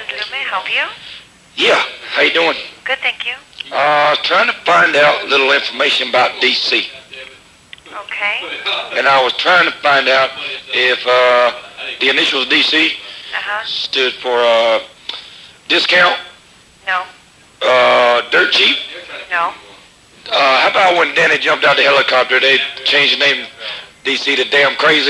Yes, may I help you? Yeah, how you doing? Good, thank you. Trying to find out a little information about D.C. Okay. And I was trying to find out if the initials D.C. Uh-huh. stood for discount, No. dirt cheap. No. How about when Danny jumped out the helicopter, they changed the name D.C. to damn crazy?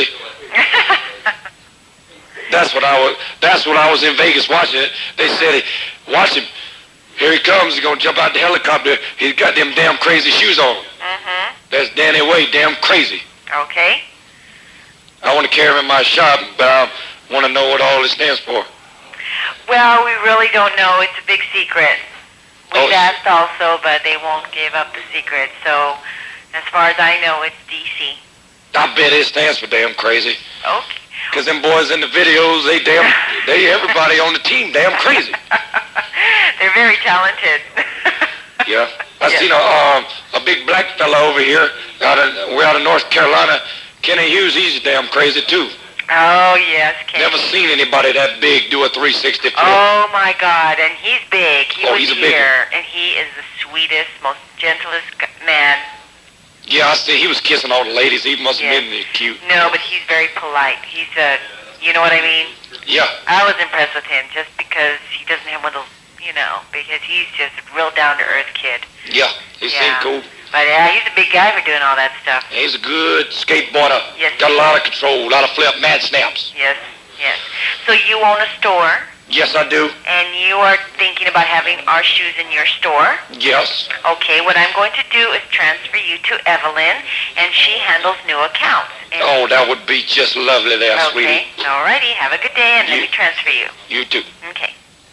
That's what I was in Vegas watching it. They said, watch him. Here he comes. He's going to jump out the helicopter. He's got them damn crazy shoes on. Mm-hmm. That's Danny Way, damn crazy. Okay. I want to carry him in my shop, but I want to know what all it stands for. Well, we really don't know. It's a big secret. We've Oh. asked also, but they won't give up the secret. So, as far as I know, it's DC. I bet it stands for damn crazy. Okay. Because them boys in the videos, everybody on the team damn crazy. They're very talented. Yeah. I Yes. seen a big black fella over here. We're out of North Carolina. Kenny Hughes, he's damn crazy too. Oh, yes, Kenny. Never seen anybody that big do a 360 flip. Oh, my God, and he's big. He was He's a big here, and he is the sweetest, most gentlest man. Yeah, I see. He was kissing all the ladies. He must have Yes. been cute. No, but he's very polite. He's you know what I mean? Yeah. I was impressed with him just because he doesn't have one of those, because he's just a real down-to-earth kid. Yeah. He seemed Yeah. cool. But he's a big guy for doing all that stuff. He's a good skateboarder. Yes, Got a he lot is. of control, a lot of flip, mad snaps. Yes, yes. So you own a store, Yes, I do. and you are thinking about having our shoes in your store. Yes. Okay, what I'm going to do is transfer you to Evelyn, and she handles new accounts. And Oh, that would be just lovely there, okay, sweetie. alrighty. Have a good day, and let You- me transfer you. You too. Okay.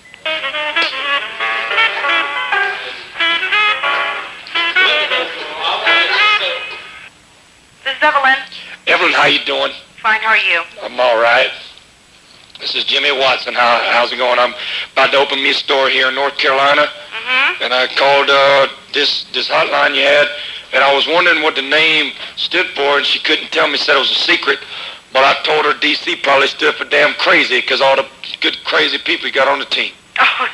This is Evelyn. Evelyn, how you doing? Fine, how are you? I'm all right. This is Jimmy Watson. How's it going? I'm about to open me a store here in North Carolina, Mm-hmm. and I called this hotline you had, and I was wondering what the name stood for, and she couldn't tell me. Said it was a secret, but I told her DC probably stood for damn crazy, because all the good crazy people you got on the team. Oh.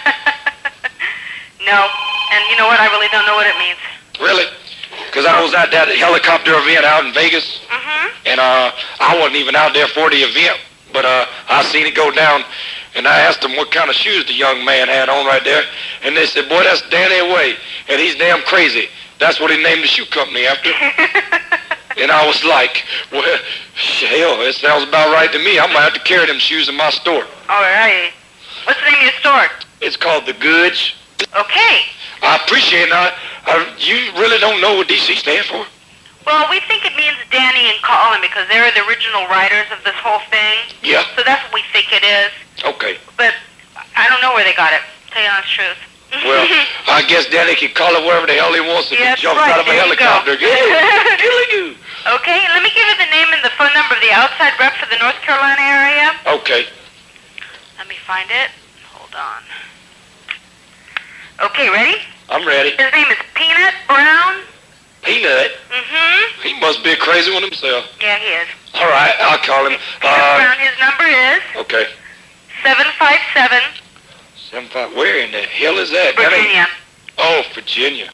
No, and you know what? I really don't know what it means. Really? Because I was at that helicopter event out in Vegas, Mm-hmm. and I wasn't even out there for the event, but I seen it go down, and I asked them what kind of shoes the young man had on right there, and they said, boy, that's Danny Way, and he's damn crazy. That's what he named the shoe company after. And I was like, well, hell, it sounds about right to me. I might have to carry them shoes in my store. All right. What's the name of your store? It's called The Goods. Okay. I appreciate it. You really don't know what DC stands for? Well, we think it means Danny and Colin because they're the original writers of this whole thing. Yeah. So that's what we think it is. Okay. But I don't know where they got it, to tell you the honest truth. Well, I guess Danny can call it wherever the hell he wants if Yes, he jumps right, out of a there you go. helicopter. Yeah, killing you. Okay, let me give you the name and the phone number of the outside rep for the North Carolina area. Okay. Let me find it. Hold on. Okay, ready? I'm ready. His name is Peanut Brown. Peanut? Mm-hmm. He must be a crazy one himself. Yeah, he is. All right, I'll call him. Peanut Brown, his number is Okay. 757 Where in the hell is that? That ain't- Virginia. Oh, Virginia.